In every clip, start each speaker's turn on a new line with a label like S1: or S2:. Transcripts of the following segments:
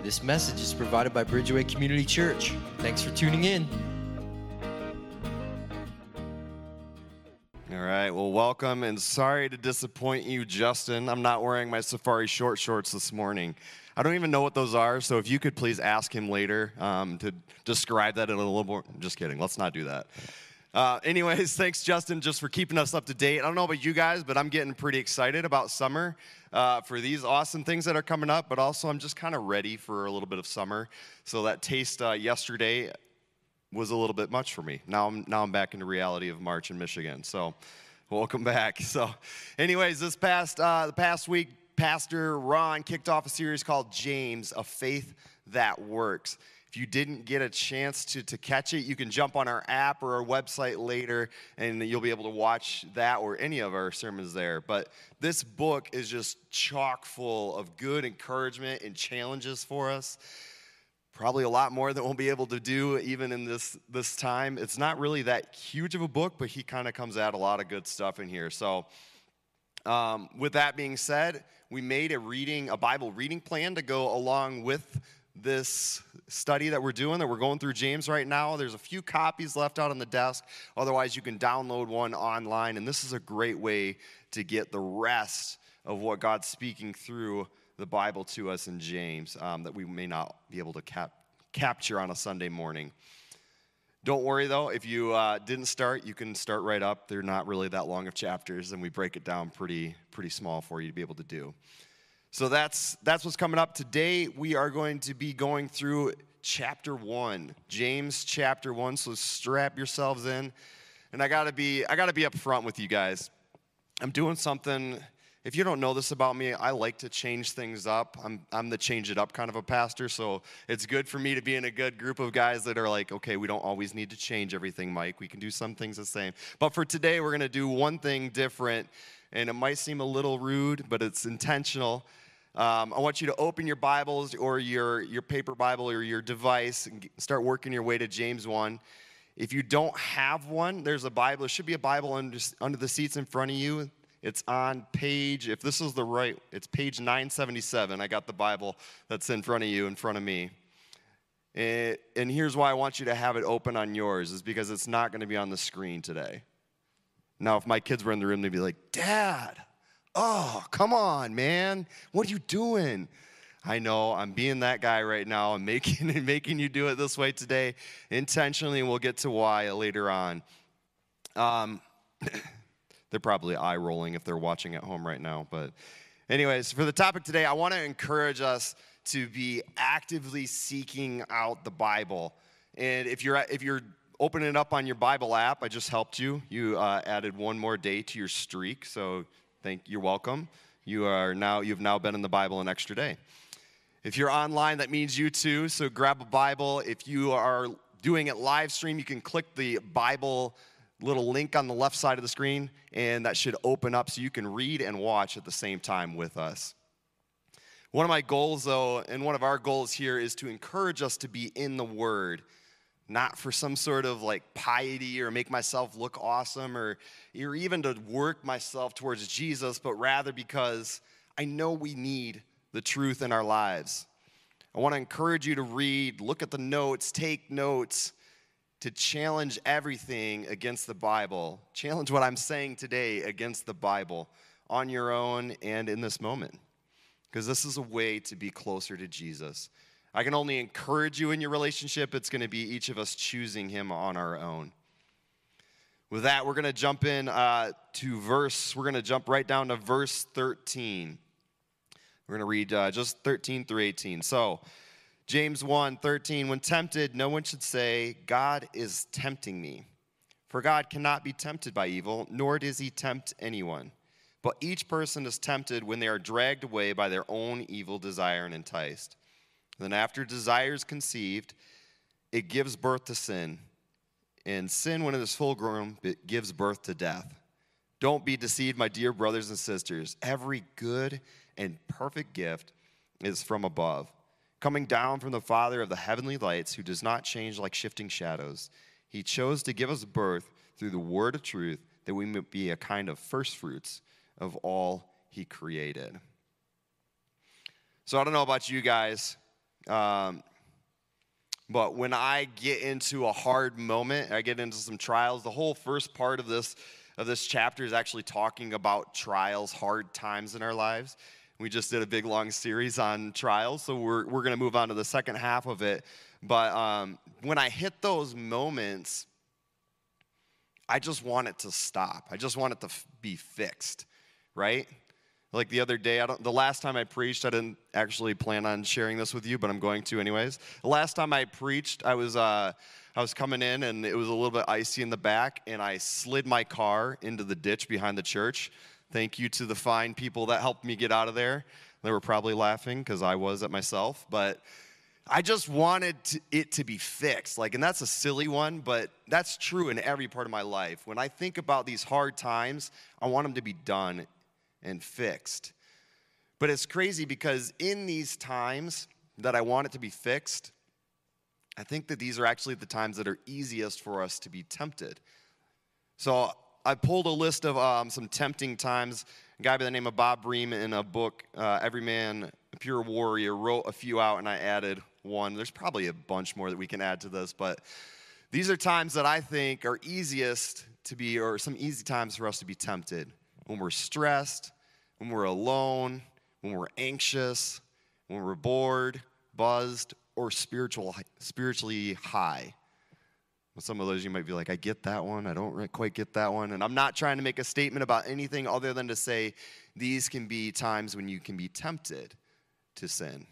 S1: This message is provided by Bridgeway Community Church. Thanks for tuning in.
S2: All right, well, welcome, and sorry to disappoint you, Justin. I'm not wearing my Safari short shorts this morning. I don't even know what those are, so if you could please ask him later to describe that in a little more. Just kidding, let's not do that. Anyways, thanks, Justin, just for keeping us up to date. I don't know about you guys, but I'm getting pretty excited about summer for these awesome things that are coming up, but also I'm just kind of ready for a little bit of summer. So that taste yesterday was a little bit much for me. Now I'm back into reality of March in Michigan. So welcome back. So anyways, the past week, Pastor Ron kicked off a series called James, A Faith That Works. If you didn't get a chance to catch it, you can jump on our app or our website later, and you'll be able to watch that or any of our sermons there. But this book is just chock full of good encouragement and challenges for us. Probably a lot more than we'll be able to do even in this time. It's not really that huge of a book, but he kind of comes at a lot of good stuff in here. So with that being said, we made a Bible reading plan to go along with this study that we're doing, that we're going through James right now. There's a few copies left out on the desk. Otherwise, you can download one online, and this is a great way to get the rest of what God's speaking through the Bible to us in James that we may not be able to capture on a Sunday morning. Don't worry, though. If you didn't start, you can start right up. They're not really that long of chapters, and we break it down pretty small for you to be able to do. So that's what's coming up. Today, we are going to be going through chapter 1, James chapter 1, so strap yourselves in. And I gotta be up front with you guys. I'm doing something. If you don't know this about me, I like to change things up. I'm the change it up kind of a pastor, so it's good for me to be in a good group of guys that are like, okay, we don't always need to change everything, Mike. We can do some things the same. But for today, we're going to do one thing different, and it might seem a little rude, but it's intentional. I want you to open your Bibles or your paper Bible or your device and start working your way to James 1. If you don't have one, there's a Bible. There should be a Bible under the seats in front of you. It's on page, if this is the right, it's page 977. I got the Bible that's in front of you, in front of me. And here's why I want you to have it open on yours, is because it's not going to be on the screen today. Now, if my kids were in the room, they'd be like, Dad, oh, come on, man. What are you doing? I know, I'm being that guy right now. I'm making you do it this way today intentionally, and we'll get to why later on. They're probably eye-rolling if they're watching at home right now. But anyways, for the topic today, I want to encourage us to be actively seeking out the Bible. And if you're opening it up on your Bible app, I just helped you. You added one more day to your streak, so you're welcome. You've now been in the Bible an extra day. If you're online, that means you too, so grab a Bible. If you are doing it live stream, you can click the Bible little link on the left side of the screen, and that should open up so you can read and watch at the same time with us. One of my goals, though, and one of our goals here is to encourage us to be in the Word, not for some sort of like piety or make myself look awesome or even to work myself towards Jesus, but rather because I know we need the truth in our lives. I want to encourage you to read, look at the notes, take notes, to challenge everything against the Bible. Challenge what I'm saying today against the Bible on your own and in this moment. Because this is a way to be closer to Jesus. I can only encourage you in your relationship. It's going to be each of us choosing him on our own. With that, we're going to jump we're going to jump right down to verse 13. We're going to read just 13 through 18. So, James 1:13, when tempted, no one should say, God is tempting me. For God cannot be tempted by evil, nor does he tempt anyone. But each person is tempted when they are dragged away by their own evil desire and enticed. Then after desire is conceived, it gives birth to sin. And sin, when it is full grown, it gives birth to death. Don't be deceived, my dear brothers and sisters. Every good and perfect gift is from above, coming down from the Father of the heavenly lights, who does not change like shifting shadows. He chose to give us birth through the word of truth, that we may be a kind of first fruits of all he created. So I don't know about you guys. But when I get into a hard moment, I get into some trials. The whole first part of this chapter is actually talking about trials, hard times in our lives. We just did a big long series on trials, so we're going to move on to the second half of it. But when I hit those moments, I just want it to stop. I just want it to be fixed, right? Like the other day, the last time I preached, I didn't actually plan on sharing this with you, but I'm going to anyways. The last time I preached, I was coming in, and it was a little bit icy in the back, and I slid my car into the ditch behind the church. Thank you to the fine people that helped me get out of there. They were probably laughing because I was at myself, but I just wanted it to be fixed. And that's a silly one, but that's true in every part of my life. When I think about these hard times, I want them to be done and fixed. But it's crazy because in these times that I want it to be fixed, I think that these are actually the times that are easiest for us to be tempted. So I pulled a list of some tempting times. A guy by the name of Bob Bream in a book, Every Man a Pure Warrior, wrote a few out, and I added one. There's probably a bunch more that we can add to this, but these are times that I think are easiest to be, or some easy times for us to be tempted. When we're stressed, when we're alone, when we're anxious, when we're bored, buzzed, or spiritually high. Well, some of those you might be like, I get that one. I don't quite get that one. And I'm not trying to make a statement about anything other than to say these can be times when you can be tempted to sin.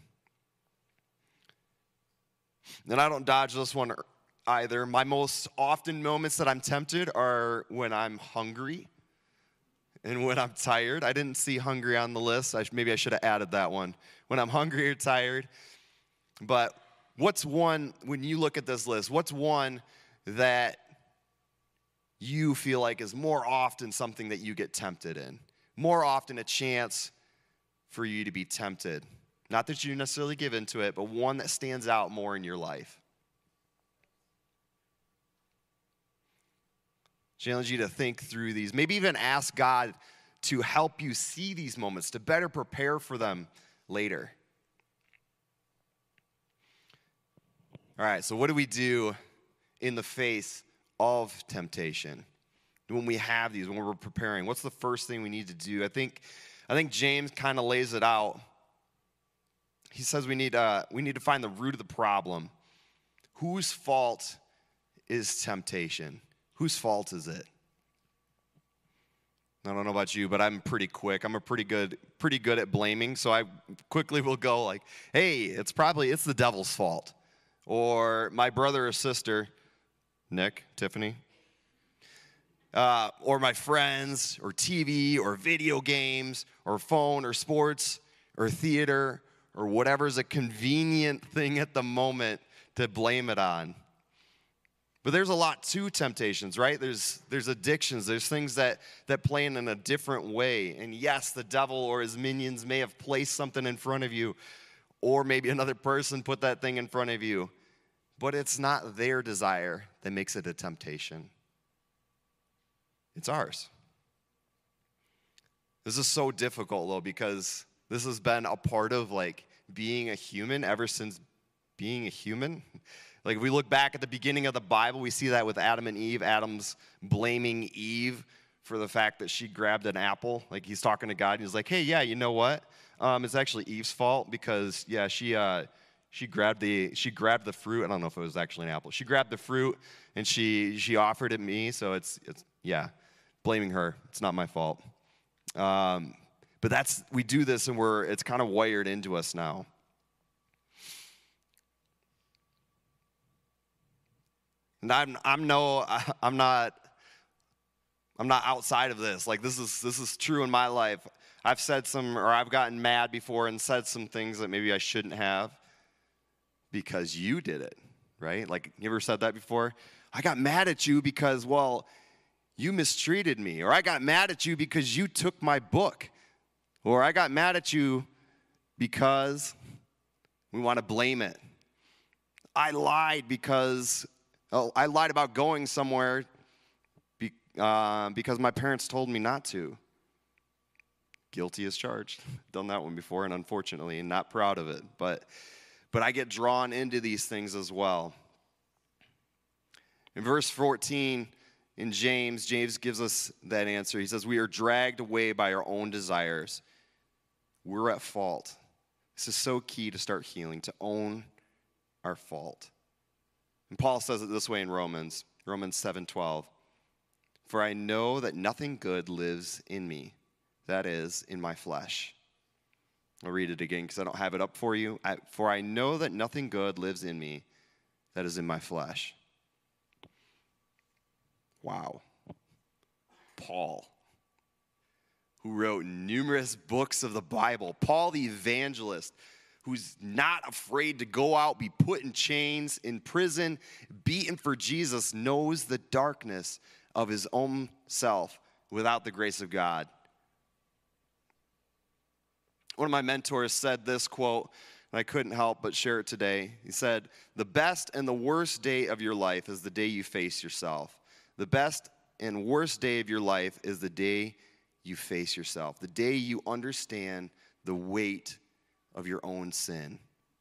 S2: And I don't dodge this one either. My most often moments that I'm tempted are when I'm hungry and when I'm tired. I didn't see hungry on the list. Maybe I should have added that one. When I'm hungry or tired. But what's one, when you look at this list, what's one that you feel like is more often something that you get tempted in? More often a chance for you to be tempted. Not that you necessarily give into it, but one that stands out more in your life. Challenge you to think through these. Maybe even ask God to help you see these moments, to better prepare for them later. All right, so what do we do in the face of temptation? When we have these, when we're preparing, what's the first thing we need to do? I think James kind of lays it out. He says we need to find the root of the problem. Whose fault is temptation? Whose fault is it? I don't know about you, but I'm pretty quick. I'm pretty good at blaming, so I quickly will go like, hey, it's the devil's fault. Or my brother or sister, Nick, Tiffany, or my friends, or TV, or video games, or phone, or sports, or theater, or whatever's a convenient thing at the moment to blame it on. But there's a lot to temptations, right? There's addictions. There's things that play in a different way. And yes, the devil or his minions may have placed something in front of you, or maybe another person put that thing in front of you. But it's not their desire that makes it a temptation. It's ours. This is so difficult, though, because this has been a part of, being a human ever since being a human. If we look back at the beginning of the Bible, we see that with Adam and Eve. Adam's blaming Eve for the fact that she grabbed an apple. He's talking to God, and he's like, hey, yeah, you know what? It's actually Eve's fault because, yeah, she grabbed the fruit. I don't know if it was actually an apple. She grabbed the fruit, and she offered it me, so it's blaming her. It's not my fault. But we do this, and it's kind of wired into us now. And I'm not outside of this. This is true in my life. I've gotten mad before and said some things that maybe I shouldn't have because you did it, right? You ever said that before? I got mad at you because, you mistreated me. Or I got mad at you because you took my book. Or I got mad at you because we want to blame it. I lied about going somewhere because my parents told me not to. Guilty as charged. Done that one before, and unfortunately, not proud of it. But but I get drawn into these things as well. In verse 14 in James gives us that answer. He says, we are dragged away by our own desires. We're at fault. This is so key to start healing, to own our fault. And Paul says it this way in Romans 7:12. For I know that nothing good lives in me, that is, in my flesh. I'll read it again because I don't have it up for you. For I know that nothing good lives in me, that is in my flesh. Wow. Paul, who wrote numerous books of the Bible. Paul the evangelist, who's not afraid to go out, be put in chains, in prison, beaten for Jesus, knows the darkness of his own self without the grace of God. One of my mentors said this quote, and I couldn't help but share it today. He said, the best and the worst day of your life is the day you face yourself. The best and worst day of your life is the day you face yourself, the day you understand the weight of your own sin.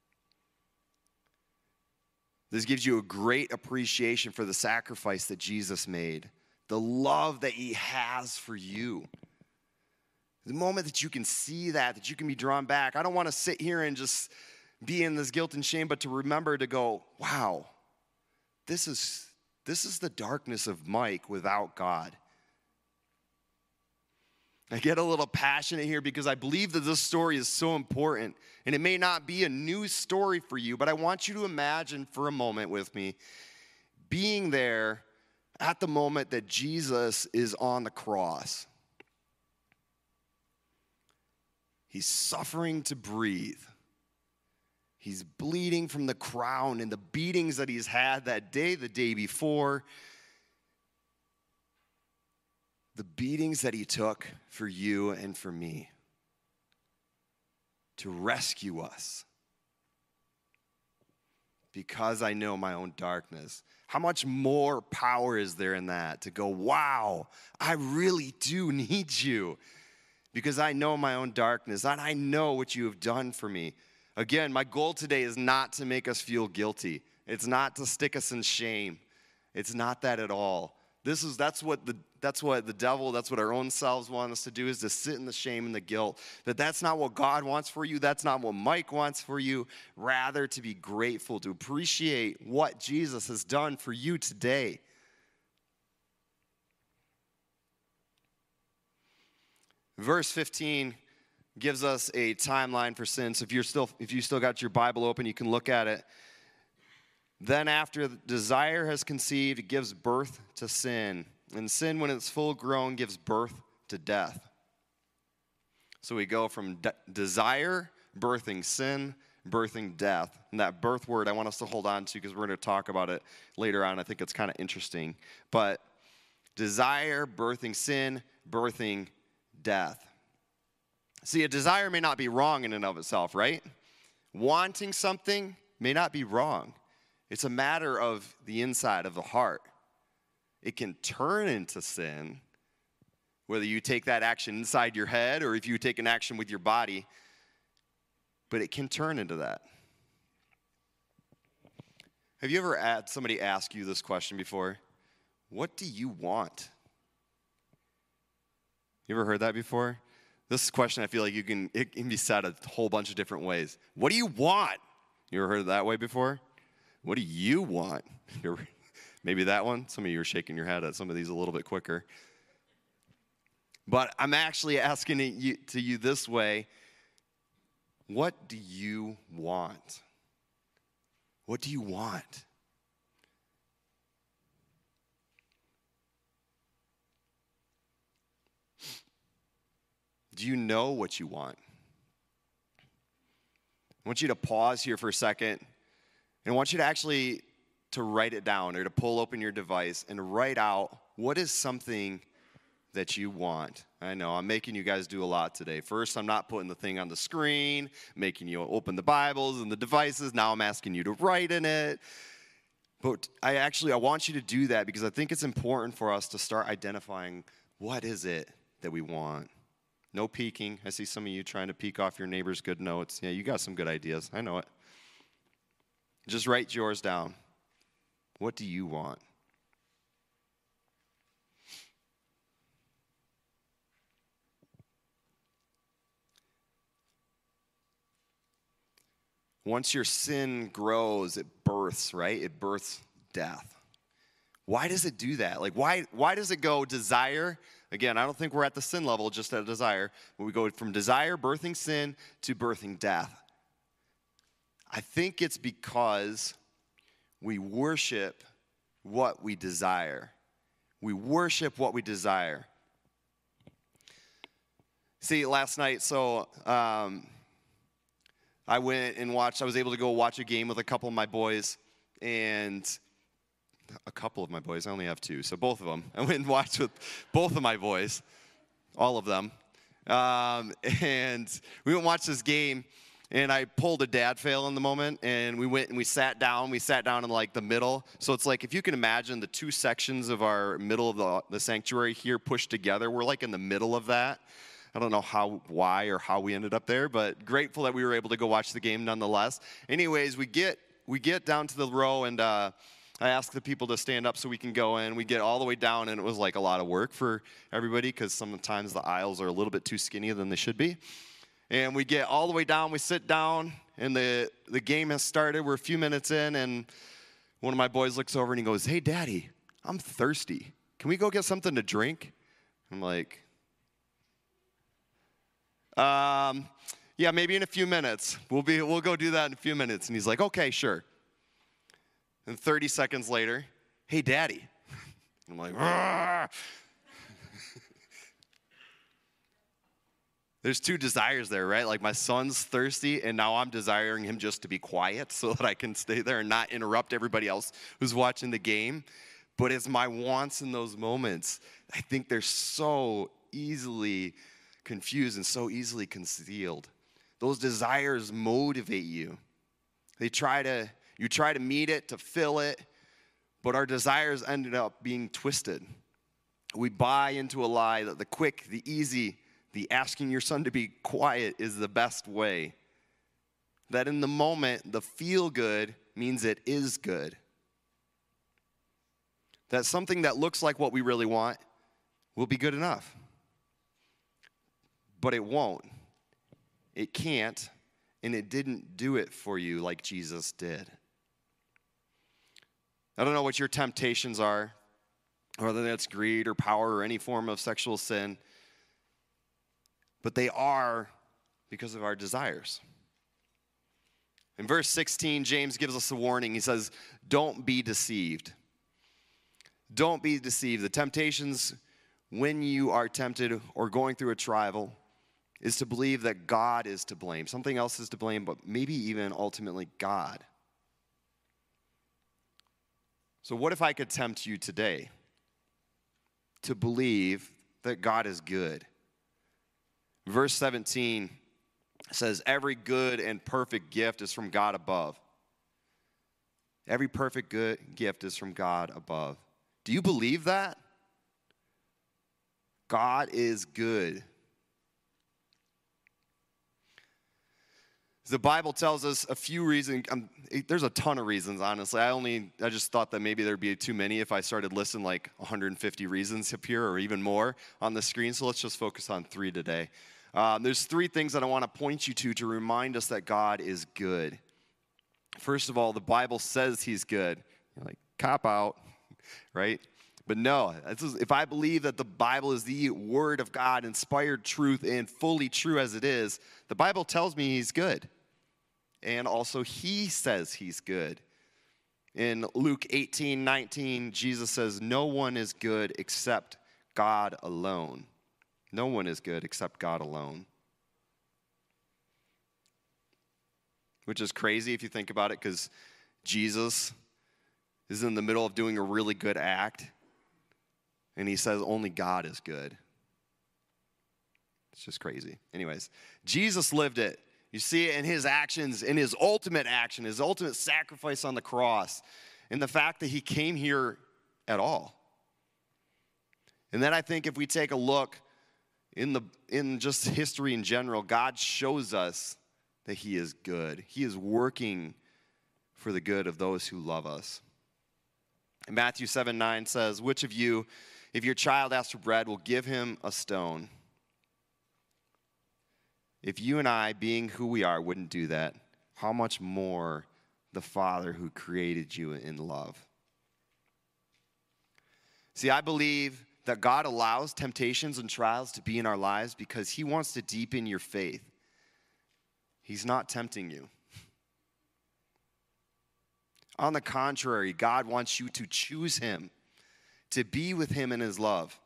S2: This gives you a great appreciation for the sacrifice that Jesus made, the love that he has for you. The moment that you can see that you can be drawn back. I don't want to sit here and just be in this guilt and shame, but to remember to go, wow, this is the darkness of Mike without God. I get a little passionate here because I believe that this story is so important. And it may not be a new story for you, but I want you to imagine for a moment with me being there at the moment that Jesus is on the cross. He's suffering to breathe. He's bleeding from the crown and the beatings that he's had that day, the day before. The beatings that he took for you and for me to rescue us. Because I know my own darkness. How much more power is there in that to go, wow, I really do need you. Because I know my own darkness and I know what you have done for me. Again, my goal today is not to make us feel guilty. It's not to stick us in shame. It's not that at all. That's what the devil, that's what our own selves want us to do, is to sit in the shame and the guilt. That's not what God wants for you. That's not what Mike wants for you. Rather, to be grateful, to appreciate what Jesus has done for you today. Verse 15 gives us a timeline for sin. So if you still got your Bible open, you can look at it. Then after desire has conceived, it gives birth to sin. And sin, when it's full grown, gives birth to death. So we go from desire, birthing sin, birthing death. And that birth word I want us to hold on to because we're going to talk about it later on. I think it's kind of interesting. But desire, birthing sin, birthing death. See, a desire may not be wrong in and of itself, right? Wanting something may not be wrong. It's a matter of the inside of the heart. It can turn into sin, whether you take that action inside your head or if you take an action with your body, but it can turn into that. Have you ever had somebody ask you this question before? What do you want? You ever heard that before? This question, I feel like it can be said a whole bunch of different ways. What do you want? You ever heard it that way before? What do you want? Maybe that one? Some of you are shaking your head at some of these a little bit quicker. But I'm actually asking it to you this way. What do you want? What do you want? Do you know what you want? I want you to pause here for a second. And I want you to actually to write it down or to pull open your device and write out what is something that you want. I know I'm making you guys do a lot today. First, I'm not putting the thing on the screen, making you open the Bibles and the devices. Now I'm asking you to write in it. But I want you to do that because I think it's important for us to start identifying what is it that we want. No peeking. I see some of you trying to peek off your neighbor's good notes. Yeah, you got some good ideas. I know it. Just write yours down. What do you want? Once your sin grows, it births, right? It births death. Why does it do that? Like, why does it go desire? Again, I don't think we're at the sin level, just at desire. But we go from desire, birthing sin, to birthing death. I think it's because we worship what we desire. We worship what we desire. See, last night, I went and I was able to go watch a game with a couple of my boys, and a couple of my boys, I only have two, so both of them. I went and watched with both of my boys, all of them, and we went and watched this game, and I pulled a dad fail in the moment, and we went and we sat down in like the middle, so it's like, if you can imagine the two sections of our middle of the sanctuary here pushed together, we're like in the middle of that. I don't know why or how we ended up there, but grateful that we were able to go watch the game nonetheless. Anyways, we get down to the row, and I ask the people to stand up so we can go in. We get all the way down, and it was like a lot of work for everybody because sometimes the aisles are a little bit too skinny than they should be. And we get all the way down, we sit down, and the game has started. We're a few minutes in, and one of my boys looks over and he goes, "Hey, Daddy, I'm thirsty. Can we go get something to drink?" I'm like, yeah, maybe in a few minutes. We'll go do that in a few minutes. And he's like, "Okay, sure." And 30 seconds later, "Hey, Daddy." I'm like, "Argh." There's two desires there, right? Like, my son's thirsty, and now I'm desiring him just to be quiet so that I can stay there and not interrupt everybody else who's watching the game. But it's my wants in those moments. I think they're so easily confused and so easily concealed. Those desires motivate you. You try to meet it, to fill it, but our desires ended up being twisted. We buy into a lie that the quick, the easy, the asking your son to be quiet is the best way. That in the moment, the feel good means it is good. That something that looks like what we really want will be good enough. But it won't. It can't, and it didn't do it for you like Jesus did. I don't know what your temptations are, whether that's greed or power or any form of sexual sin, but they are because of our desires. In verse 16, James gives us a warning. He says, "Don't be deceived." Don't be deceived. The temptations when you are tempted or going through a trial is to believe that God is to blame. Something else is to blame, but maybe even ultimately God. So what if I could tempt you today to believe that God is good? Verse 17 says, "Every good and perfect gift is from God above." Every perfect good gift is from God above. Do you believe that? God is good. The Bible tells us a few reasons. There's a ton of reasons, honestly. I just thought that maybe there'd be too many if I started listing like 150 reasons up here or even more on the screen. So let's just focus on 3 today. There's 3 things that I want to point you to remind us that God is good. First of all, the Bible says he's good. You're like, cop out, right? But no, if I believe that the Bible is the Word of God, inspired truth, and fully true as it is, the Bible tells me he's good. And also he says he's good. In Luke 18:19, Jesus says, "No one is good except God alone." No one is good except God alone. Which is crazy if you think about it, because Jesus is in the middle of doing a really good act, and he says only God is good. It's just crazy. Anyways, Jesus lived it. You see it in his actions, in his ultimate action, his ultimate sacrifice on the cross, and the fact that he came here at all. And then I think if we take a look in just history in general, God shows us that he is good. He is working for the good of those who love us. And Matthew 7:9 says, which of you, if your child asks for bread, will give him a stone? If you and I, being who we are, wouldn't do that, how much more the Father who created you in love? See, I believe that God allows temptations and trials to be in our lives because he wants to deepen your faith. He's not tempting you. On the contrary, God wants you to choose him, to be with him in his love.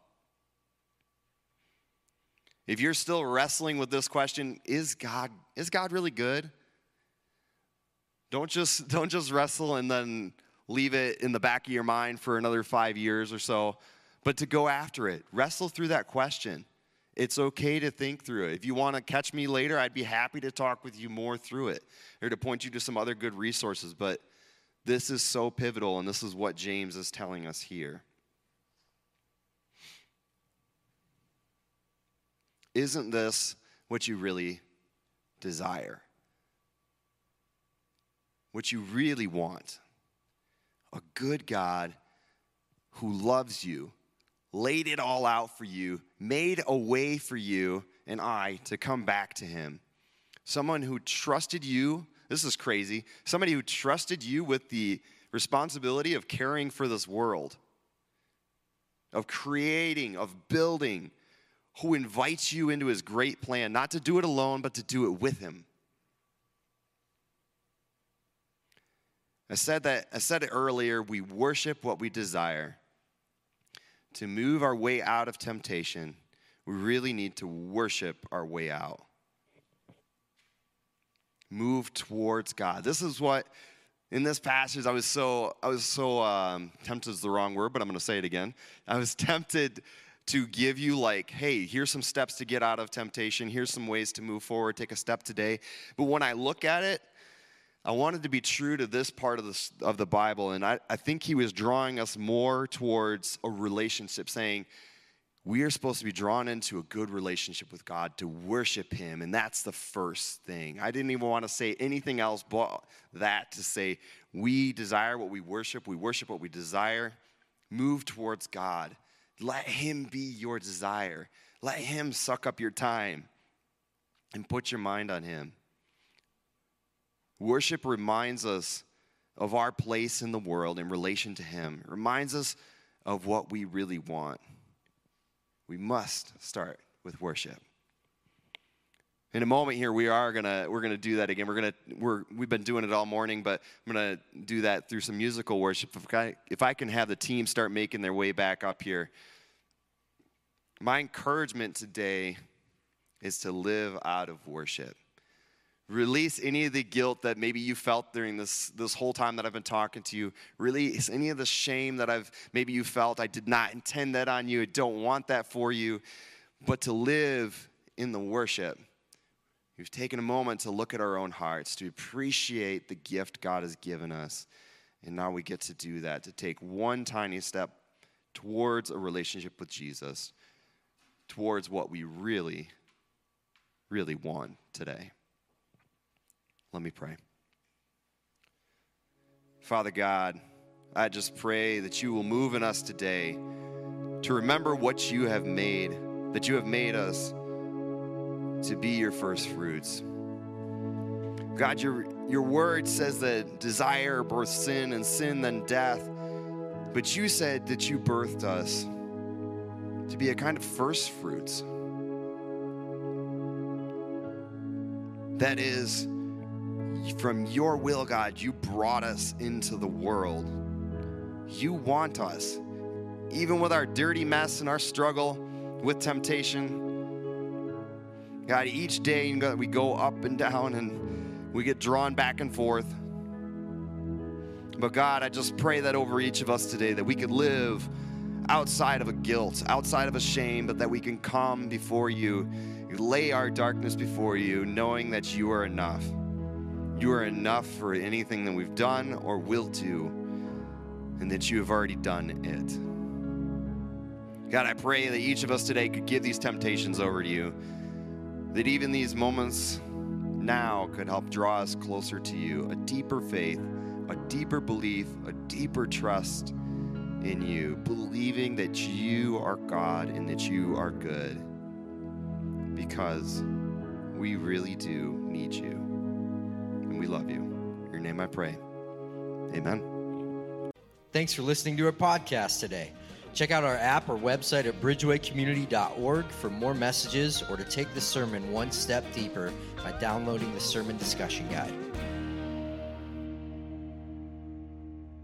S2: If you're still wrestling with this question, is God really good? Don't just wrestle and then leave it in the back of your mind for another 5 years or so, but to go after it. Wrestle through that question. It's okay to think through it. If you want to catch me later, I'd be happy to talk with you more through it or to point you to some other good resources, but this is so pivotal, and this is what James is telling us here. Isn't this what you really desire? What you really want? A good God who loves you, laid it all out for you, made a way for you and I to come back to him. Someone who trusted you. This is crazy. Somebody who trusted you with the responsibility of caring for this world, of creating, of building, who invites you into his great plan, not to do it alone, but to do it with him. I said it earlier, we worship what we desire. To move our way out of temptation, we really need to worship our way out. Move towards God. This is what, in this passage, I was so tempted is the wrong word, but I'm going to say it again. I was tempted to give you like, hey, here's some steps to get out of temptation. Here's some ways to move forward, take a step today. But when I look at it, I wanted to be true to this part of the Bible, and I think he was drawing us more towards a relationship, saying, we are supposed to be drawn into a good relationship with God, to worship him, and that's the first thing. I didn't even want to say anything else but that, to say we desire what we worship what we desire. Move towards God. Let him be your desire. Let him suck up your time and put your mind on him. Worship reminds us of our place in the world in relation to him. It reminds us of what we really want. We must start with worship. In a moment here, we're gonna do that again. We've been doing it all morning, but I'm gonna do that through some musical worship. If I can have the team start making their way back up here. My encouragement today is to live out of worship. Release any of the guilt that maybe you felt during this whole time that I've been talking to you. Release any of the shame that maybe you felt. I did not intend that on you. I don't want that for you. But to live in the worship, we've taken a moment to look at our own hearts, to appreciate the gift God has given us. And now we get to do that, to take one tiny step towards a relationship with Jesus, towards what we really, really want today. Let me pray. Father God, I just pray that you will move in us today to remember what you have made, that you have made us to be your first fruits. God, your word says that desire births sin and sin then death, but you said that you birthed us to be a kind of first fruits. That is, from your will, God, you brought us into the world. You want us, even with our dirty mess and our struggle with temptation. God, each day we go up and down and we get drawn back and forth. But God, I just pray that over each of us today, that we could live outside of a guilt, outside of a shame, but that we can come before you, lay our darkness before you, knowing that you are enough. You are enough for anything that we've done or will do, and that you have already done it. God, I pray that each of us today could give these temptations over to you, that even these moments now could help draw us closer to you, a deeper faith, a deeper belief, a deeper trust in you, believing that you are God and that you are good, because we really do need you, and we love you. In your name I pray. Amen.
S1: Thanks for listening to our podcast today. Check out our app or website at bridgewaycommunity.org for more messages or to take the sermon one step deeper by downloading the sermon discussion guide.